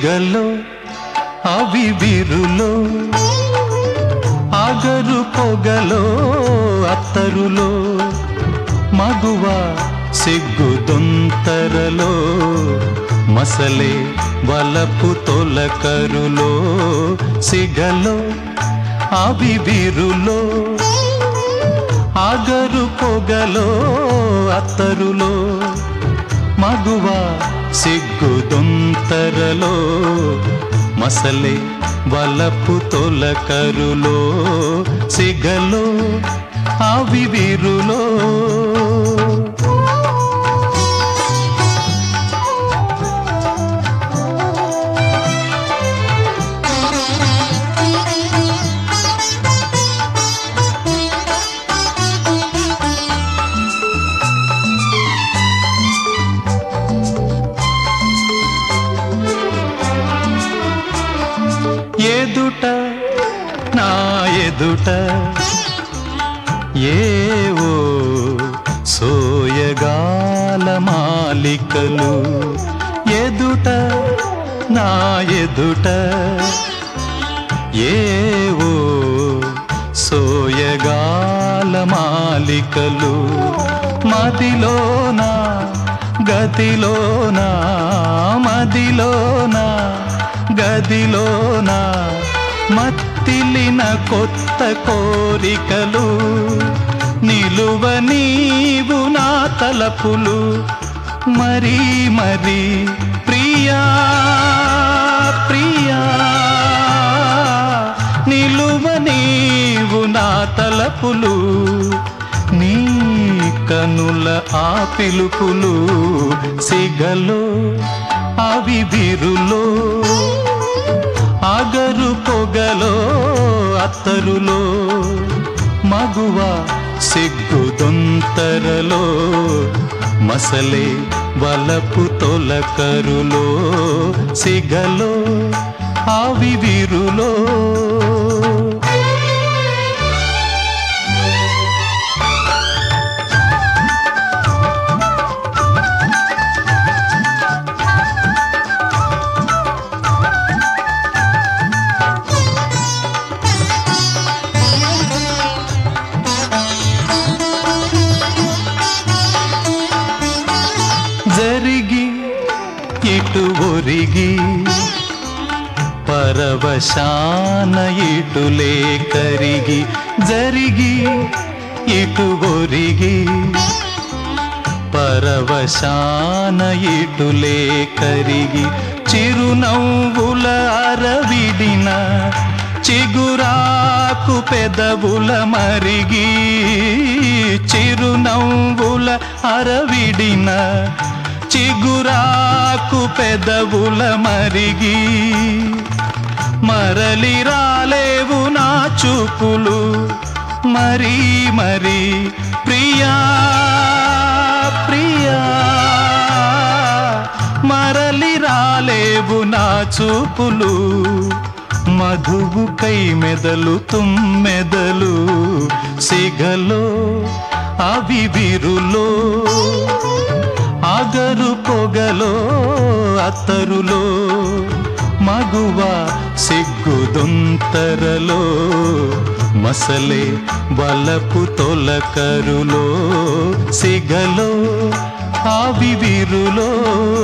సిగలో అవివిరులో ఆగరు పొగలో అత్తరులో మగువ సిగ్గుదొంతరలో మసలే వలపు తొలకరులో సిగలో అవివిరులో ఆగరు పొగలో అత్తరులో మగువ సిగ్గుదొంతరలో మసలే వలపు తొలకరులో సిగలో అవివిరులో ఎదుట నా ఎదుట ఏవో సోయగాల మాలికలు ఎదుట నా ఎదుట ఏవో సోయగాల మాలికలు మదిలోనా గదిలోనా మదిలోనా గదిలోనా మత్తిలిన కొత్త కోరికలు నిలువ నీవు నా తలపులు మరీ మరీ ప్రియా ప్రియా నిలువ నీవు నా తలపులు నీ కనుల ఆ పిలుపులు సిగలో అవివిరులో ఆగరు పొగలో అత్తరులో మగువ సిగ్గుదొంతరలో మసలే వలపు తొలకరులో సిగలో అవివిరులో జరిగి ఇటు ఒరిగి పరవశాన ఇటులే కరిగి జరిగి ఇటు ఒరిగి పరవశాన ఇటులే కరిగి చిరునవ్వుల అరవిడిన చిగురాకు పెదవుల మరిగి చిరునవ్వుల అరవిడిన చిగురాకు పెదవుల మరిగి మరలి రాలేవు నా చూపులు మరీ మరీ ప్రియా ప్రియా మరలి రాలేవు నా చూపులు మధువు కై మెదలు తుమ్మెదలు సిగలో అవివిరులో ఆగరు పొగలో అత్తరులో మగువ సిగ్గుదొంతరలో మసలే వలపు తొలకరులో సిగలో అవివిరులో